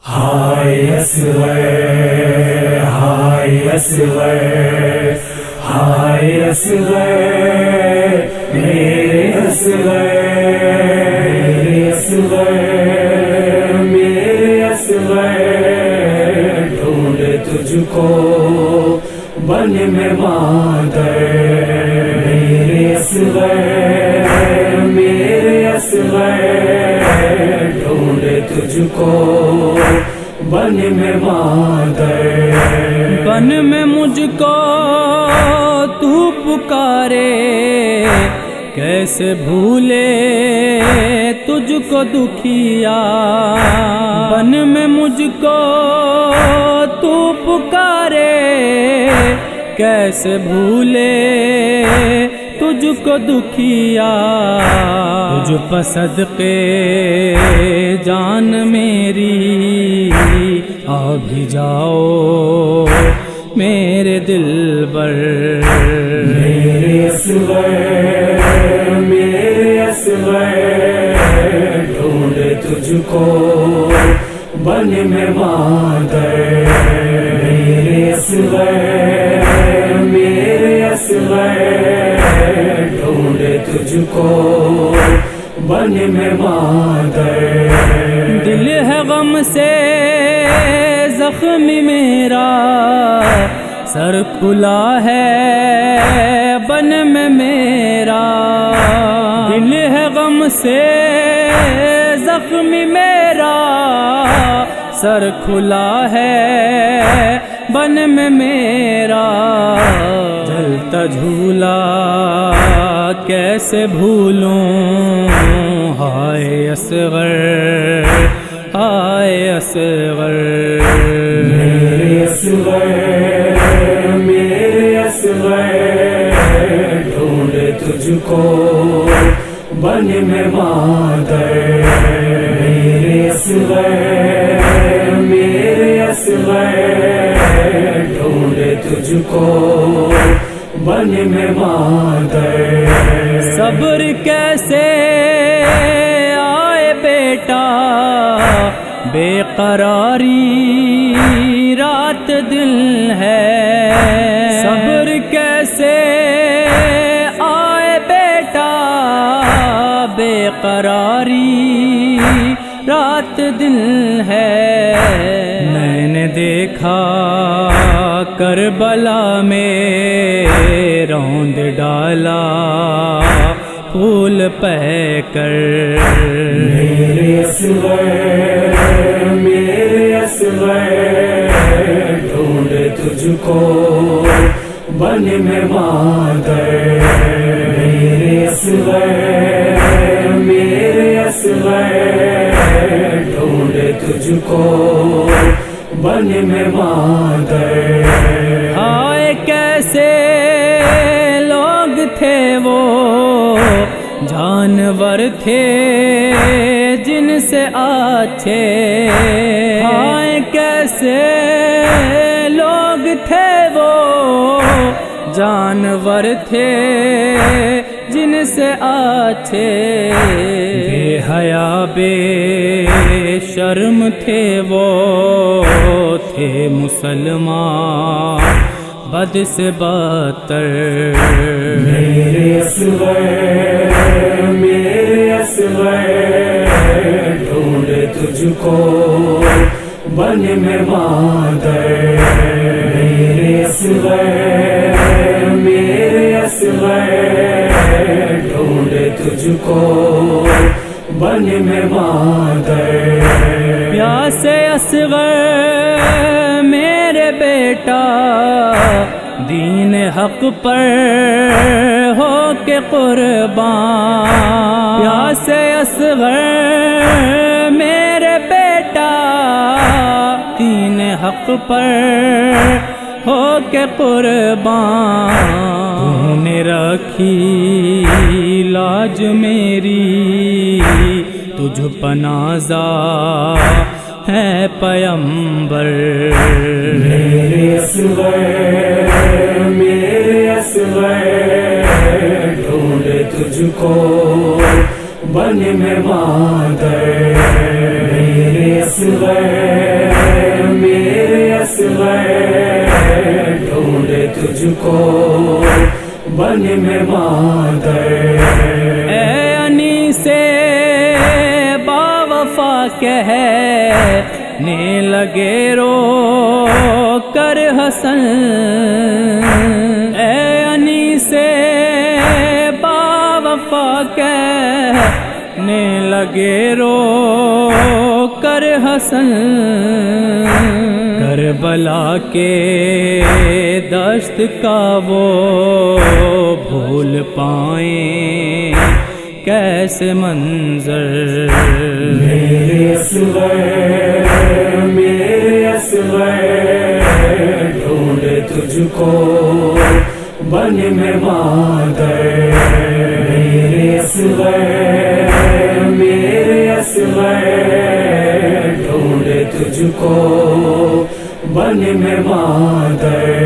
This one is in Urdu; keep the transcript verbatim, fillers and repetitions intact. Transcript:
ہائے اصغر ہائے اصغر ہائے اصغر میرے اصغر میرے اصغر میرے اصغر ڈھونڈ تجھ کو بن میں مادر میرے اصغر میرے اصغر ڈھونڈ تجھ کو بن میں مادر بن میں مجھ کو تو پکارے کیسے بھولے تجھ کو دکھیا بن میں مجھ کو تو پکارے کیسے بھولے تجھ کو دکھیا تجھ پصدقے جان میری آ بھی جاؤ میرے دل بر میرے اصغر میرے اصغر ڈھونڈ تجھ کو بن میں مادر میرے اصغر میرے اصغر ڈھونڈ تجھ کو بن میں مادر دل ہے غم سے زخمی میرا سر کھلا ہے بن میں میرا دل ہے غم سے زخمی میرا سر کھلا ہے بن میں میرا جلتا جھولا کیسے بھولوں ہائے اصغر ہائے اصغر میرے اصغر میرے اصغر ڈھونڈ تجھ کو بن میں مادر میرے اصغر میرے اصغر ڈھونڈ تجھ کو بن میں مادر صبر کیسے آئے بیٹا بے قراری رات دل ہے صبر کیسے آئے بیٹا بے قراری رات دل ہے میں نے دیکھا کربلا میں روند ڈالا پھول پہ کر میرے اصغر میرے اصغر ڈھونڈ تجھ کو بن میں مادر میرے اصغر میرے اصغر ڈھونڈ تجھ کو بن میں مادر ہائے کیسے لوگ تھے وہ جانور تھے جن سے اچھے ہائے کیسے لوگ تھے وہ جانور تھے جن سے اچھے بے حیا بے شرم تھے وہ تھے مسلمان بد سے بدتر میرے اصغر میرے اصغر ڈھونڈ تجھ کو بن میں مادر میرے اصغر میرے اصغر ڈھونڈ تجھ کو بن میں مادر پیاسے اصغر میرے بیٹا دین حق پر ہو کے قربان پیاسے اصغر میرے بیٹا دین حق پر ہو کے قربان تو نے رکھی لاج میری تجھ پنازا ہے پیمبر میرے اصغر میرے اصغر ڈھونڈ تجھ کو بن میں مادر میرے اصغر تجھ کو بن میں مادر اے انیسے باوفا کہنے لگے رو کر حسن اے انیسے باوفا کہنے لگے رو کر حسن کربلا کے دشت کا وہ بھول پائیں کیسے منظر میرے اصغر میرے اصغر ڈھونڈے تجھ کو بن میں مادر میرے اصغر میرے اصغر ڈھونڈے تجھ کو بن میں مادر